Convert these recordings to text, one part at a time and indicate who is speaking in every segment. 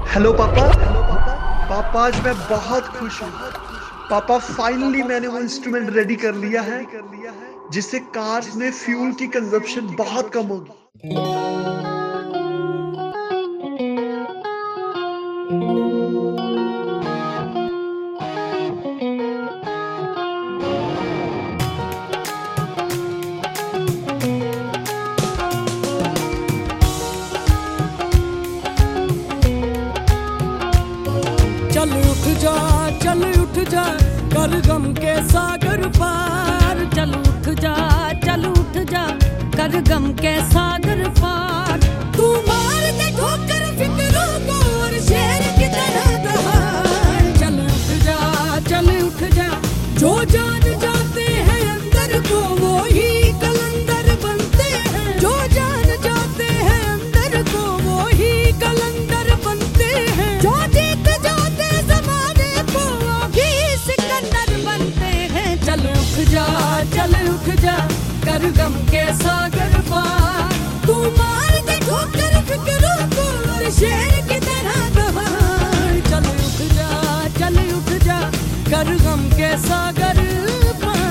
Speaker 1: Hello पापा। पापा आज मैं बहुत खुश हूँ। पापा फाइनली मैंने वो इंस्ट्रूमेंट रेडी कर लिया है जिससे कार्स में फ्यूल की कंजप्शन बहुत कम होगी।
Speaker 2: चल उठ जा कर गम के सागर पार। चल उठ जा कर गम के सागर पार। तू मार दे ठोकर फिक्रों को और शेर की तरह दहाड़। चल उठ जा जो जान जाते हैं अंदर को वो ही कलंदर बनते हैं। जो जान जाते हैं अंदर को वो ही कलंदर बनते हैं। जो जीत जाते जमाने को वो भी सिकंदर बनते हैं। चल उठ जा कर गम के सागर पार। तू मार दे ठोकर फिक्रों को और शेर की तरह दहाड़। चल उठ जा कर गम के सागर पार।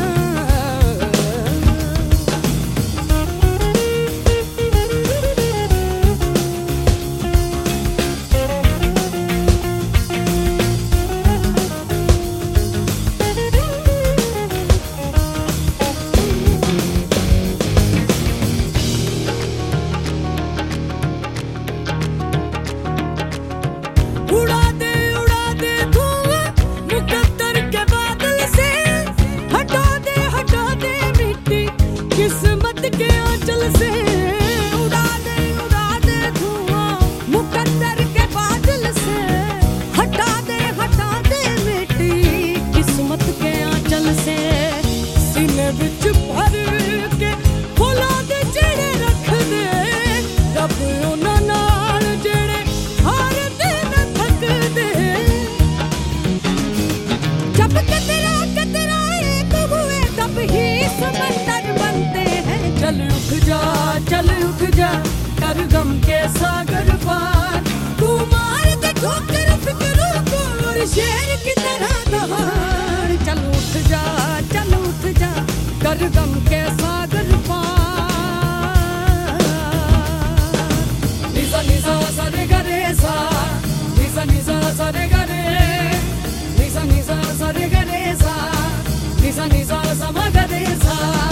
Speaker 2: उड़ा दे धुआं मुकद्दर के बादल से। हटा दे मिट्टी किस्मत के आंचल से। उड़ा दे धुआं मुकद्दर के बादल से। हटा दे मिट्टी किस्मत के आंचल से। सीने विच भर के फुला दे जेड़े रख दे। रब उन्हां नाल जेड़े हार दे न थक दे। जब कतरा एक हुए तब ही समंदर बनते हैं। चल उठ जा कर गम के सागर पार। तू मार दे ठोकर फिक्रों को और शेर की तरह दहाड़। चल उठ जा कर गम के सागर पार। निसा सा रे गा रे सा। निसा सा रे गा रे। निसा सा रे गा रे सा। निसा सा मा गा रे सा।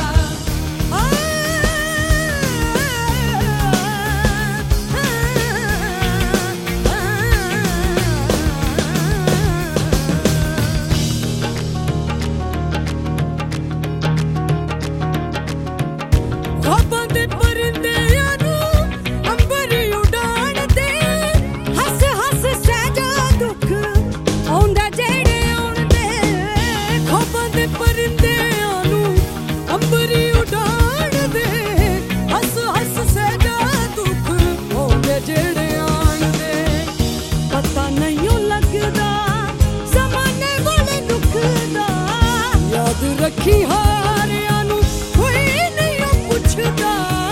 Speaker 2: ख्वाबां दे परिंदियां नूं अंबर उडाण दे। हस सह जा दुख आउंदा जेड़े आउण दे। ख्वाबां दे परिंदियां नूं अंबर उडाण दे। हस सह जा दुख आउंदा जेड़े आउण दे। पता नहीं लगदा ज़माने वाले दुख दा। याद रखी हारियां नूं कोई नहीं पुछदा।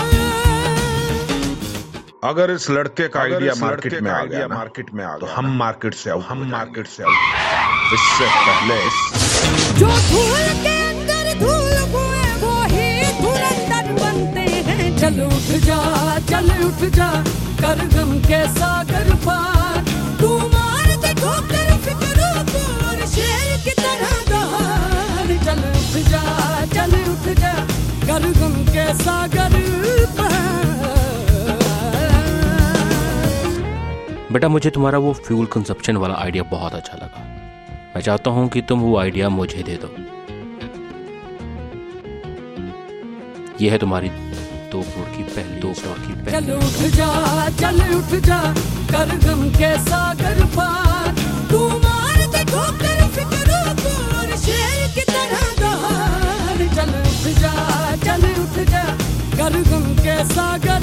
Speaker 3: अगर इस लड़के का आइडिया मार्केट में आ गया तो हम मार्केट से इससे पहले
Speaker 2: जो धूल के अंदर धूल हुए वो ही धुरंधर बनते हैं। चल उठ जा कर गम के सागर पार। तू मार दे ठोकर फिक्रों को और शेर की तरह दहाड़। चल उठ जा कर गम के सागर पार।
Speaker 4: बेटा, मुझे तुम्हारा वो फ्यूल कंजप्शन वाला आइडिया बहुत अच्छा लगा। मैं चाहता हूँ कि तुम वो आइडिया मुझे दे दो। ये है तुम्हारी 2 करोड़ की पहली।
Speaker 2: चल उठ जा कर गम के सागर पार। तू मार दे ठोकर फिक्रों को और शेर की तरह दहाड़। चल उठ जा कर गम के सागर